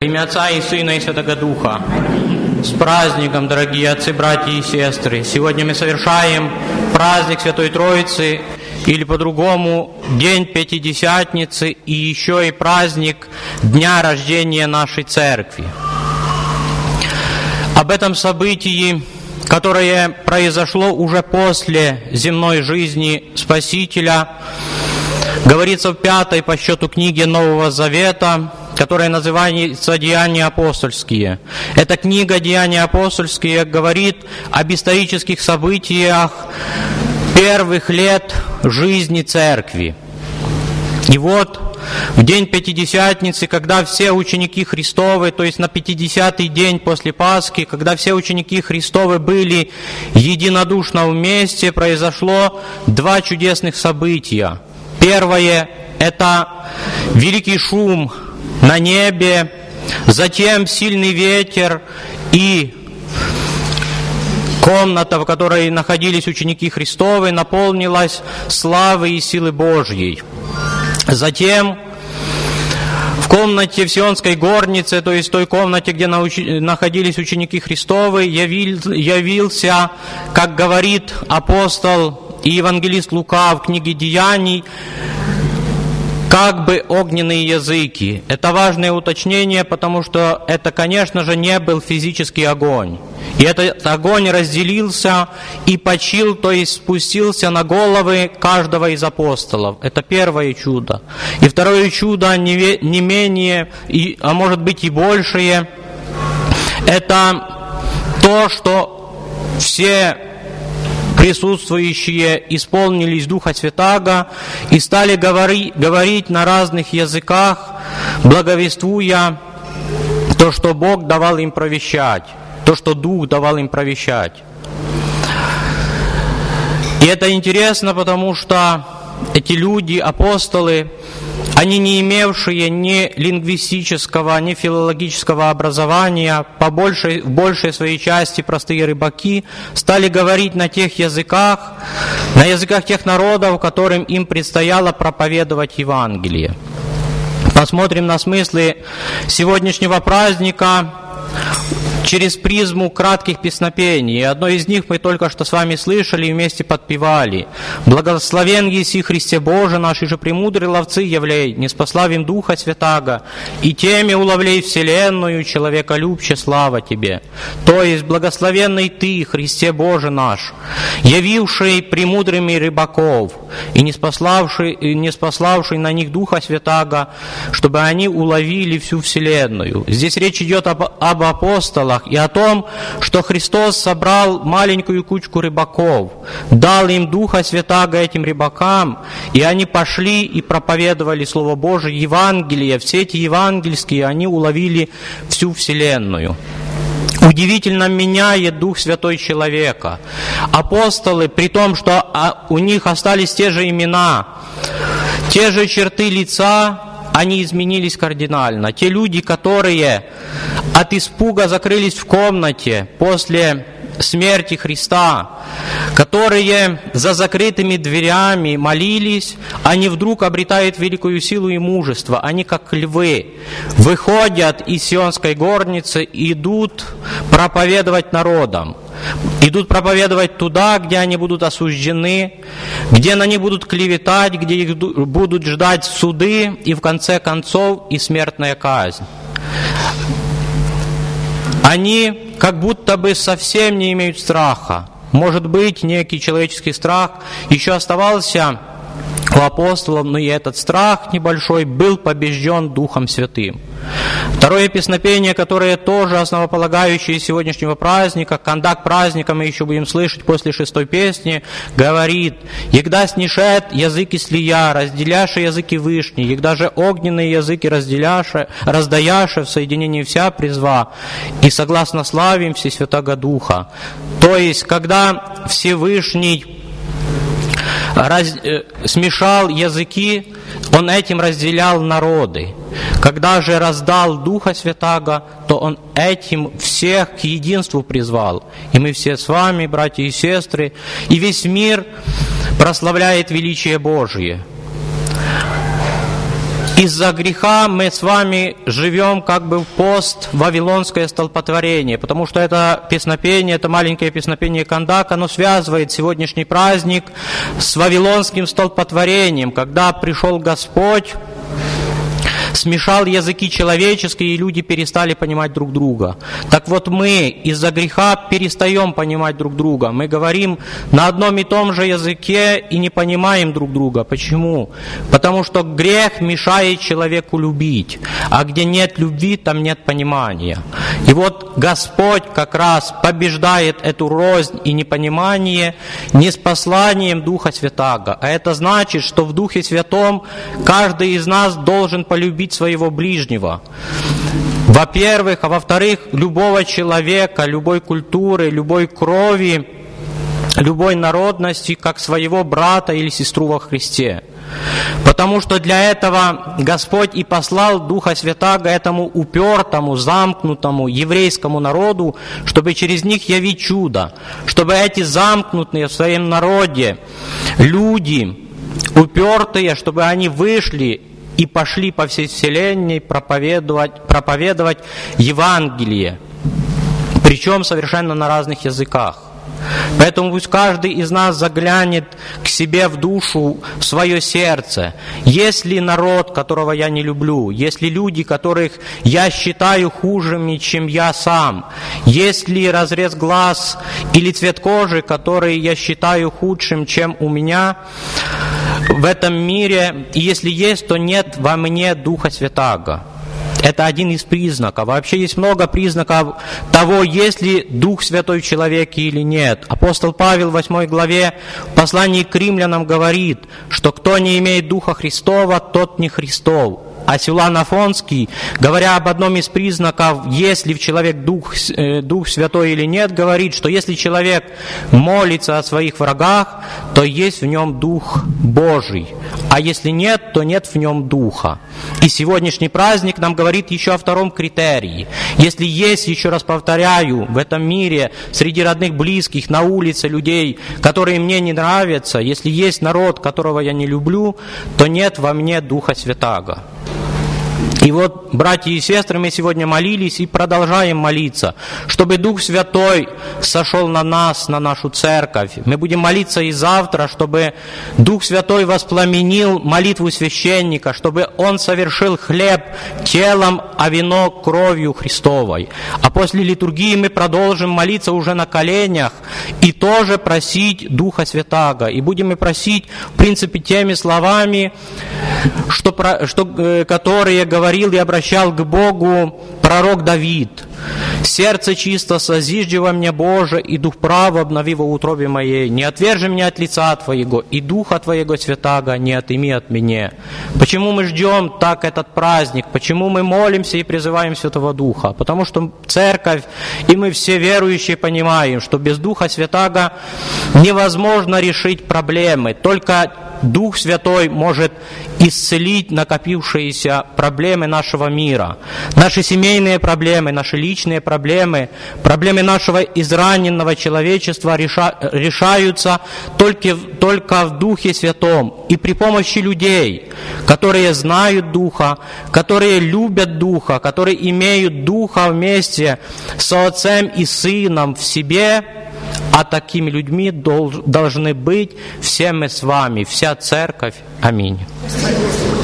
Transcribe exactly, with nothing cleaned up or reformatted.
имя Отца и Сына и Святого Духа. С праздником, дорогие отцы, братья и сестры! Сегодня мы совершаем праздник Святой Троицы, или по-другому День Пятидесятницы, и еще и праздник Дня рождения нашей Церкви. Об этом событии, которое произошло уже после земной жизни Спасителя, говорится в пятой по счету книге Нового Завета, которая называется «Деяния апостольские». Эта книга «Деяния апостольские» говорит об исторических событиях первых лет жизни Церкви. И вот в день Пятидесятницы, когда все ученики Христовы, то есть на пятидесятый день после Пасхи, когда все ученики Христовы были единодушно вместе, произошло два чудесных события. Первое – это великий шум на небе, затем сильный ветер, и комната, в которой находились ученики Христовы, наполнилась славой и силы Божьей. Затем в комнате в Сионской горнице, то есть в той комнате, где находились ученики Христовы, явился, как говорит апостол и евангелист Лука в книге Деяний, как бы огненные языки. Это важное уточнение, потому что это, конечно же, не был физический огонь. И этот огонь разделился и почил, то есть спустился на головы каждого из апостолов. Это первое чудо. И второе чудо, не менее, а может быть и большее, это то, что все присутствующие исполнились Духа Святаго и стали говори, говорить на разных языках, благовествуя то, что Бог давал им провещать, то, что Дух давал им провещать. И это интересно, потому что эти люди, апостолы, они, не имевшие ни лингвистического, ни филологического образования, по большей, в большей своей части простые рыбаки, стали говорить на тех языках, на языках тех народов, которым им предстояло проповедовать Евангелие. Посмотрим на смыслы сегодняшнего праздника через призму кратких песнопений. Одно из них мы только что с вами слышали и вместе подпевали. «Благословен еси Христе Боже, наши же премудрые ловцы явлей, неспославим Духа Святаго, и теми уловлей вселенную, человеколюбче слава Тебе». То есть, благословенный Ты, Христе Боже наш, явивший премудрыми рыбаков, и не спославший, не спославший на них Духа Святаго, чтобы они уловили всю вселенную. Здесь речь идет об, об апостолах, и о том, что Христос собрал маленькую кучку рыбаков, дал им Духа Святаго этим рыбакам, и они пошли и проповедовали Слово Божие, Евангелие. Все эти евангельские, они уловили всю вселенную. Удивительно меняет Дух Святой человека. Апостолы, при том, что у них остались те же имена, те же черты лица, они изменились кардинально. Те люди, которые от испуга закрылись в комнате после смерти Христа, которые за закрытыми дверями молились, они вдруг обретают великую силу и мужество. Они, как львы, выходят из Сионской горницы и идут проповедовать народам. Идут проповедовать туда, где они будут осуждены, где на них будут клеветать, где их будут ждать суды и, в конце концов, и смертная казнь. Они как будто бы совсем не имеют страха. Может быть, некий человеческий страх еще оставался у апостолов, но и этот страх небольшой был побежден Духом Святым. Второе песнопение, которое тоже основополагающее сегодняшнего праздника, кондак праздника мы еще будем слышать после шестой песни, говорит: «Егда снишет языки слия, разделяше языки вышни, егда же огненные языки разделяше, раздаяше в соединении вся призва, и согласно славим Всесвятаго Духа». То есть, когда Всевышний Раз, э, смешал языки, Он этим разделял народы. Когда же раздал Духа Святаго, то Он этим всех к единству призвал. И мы все с вами, братья и сестры, и весь мир прославляет величие Божие. из-за греха мы с вами живем как бы в пост вавилонское столпотворение, потому что это песнопение, это маленькое песнопение Кандак, оно связывает сегодняшний праздник с вавилонским столпотворением, когда пришел Господь, смешал языки человеческие, и люди перестали понимать друг друга. Так вот, мы из-за греха перестаем понимать друг друга. Мы говорим на одном и том же языке и не понимаем друг друга. Почему? Потому что грех мешает человеку любить. А где нет любви, там нет понимания. И вот Господь как раз побеждает эту рознь и непонимание не с посланием Духа Святаго. А это значит, что в Духе Святом каждый из нас должен полюбить своего ближнего. Во-первых, а во-вторых, любого человека, любой культуры, любой крови, любой народности, как своего брата или сестру во Христе. Потому что для этого Господь и послал Духа Святаго этому упертому, замкнутому еврейскому народу, чтобы через них явить чудо, чтобы эти замкнутые в своем народе люди, упертые, чтобы они вышли и пошли по всей вселенной проповедовать, проповедовать Евангелие, причем совершенно на разных языках. Поэтому пусть каждый из нас заглянет к себе в душу, в свое сердце. Есть ли народ, которого я не люблю? Есть ли люди, которых я считаю хужими, чем я сам? Есть ли разрез глаз или цвет кожи, который я считаю худшим, чем у меня в этом мире? И если есть, то нет во мне Духа Святаго. Это один из признаков. Вообще есть много признаков того, есть ли Дух Святой в человеке или нет. Апостол Павел в восьмой главе в послании к римлянам говорит, что кто не имеет Духа Христова, тот не Христов. А Силуан Афонский, говоря об одном из признаков, есть ли в человеке Дух, э, Дух Святой или нет, говорит, что если человек молится о своих врагах, то есть в нем Дух Божий. А если нет, то нет в нем Духа. И сегодняшний праздник нам говорит еще о втором критерии. Если есть, еще раз повторяю, в этом мире, среди родных, близких, на улице людей, которые мне не нравятся, если есть народ, которого я не люблю, то нет во мне Духа Святаго. И вот, братья и сестры, мы сегодня молились и продолжаем молиться, чтобы Дух Святой сошел на нас, на нашу церковь. Мы будем молиться и завтра, чтобы Дух Святой воспламенил молитву священника, чтобы он совершил хлеб телом, а вино кровью Христовой. А после литургии мы продолжим молиться уже на коленях и тоже просить Духа Святаго. И будем мы просить, в принципе, теми словами, что, что, которые говорили и обращал к Богу пророк Давид. «Сердце чисто созижди во мне, Боже, и дух прав обнови во утробе моей. Не отвержи меня от лица Твоего, и Духа Твоего Святаго не отыми от меня». Почему мы ждем так этот праздник? Почему мы молимся и призываем Святого Духа? Потому что церковь и мы все верующие понимаем, что без Духа Святаго невозможно решить проблемы. Только Дух Святой может исцелить накопившиеся проблемы нашего мира. Наши семейные проблемы, наши личные проблемы, проблемы нашего израненного человечества реша, решаются только, только в Духе Святом и при помощи людей, которые знают Духа, которые любят Духа, которые имеют Духа вместе с Отцем и Сыном в себе. А такими людьми долж, должны быть все мы с вами, вся церковь. Аминь.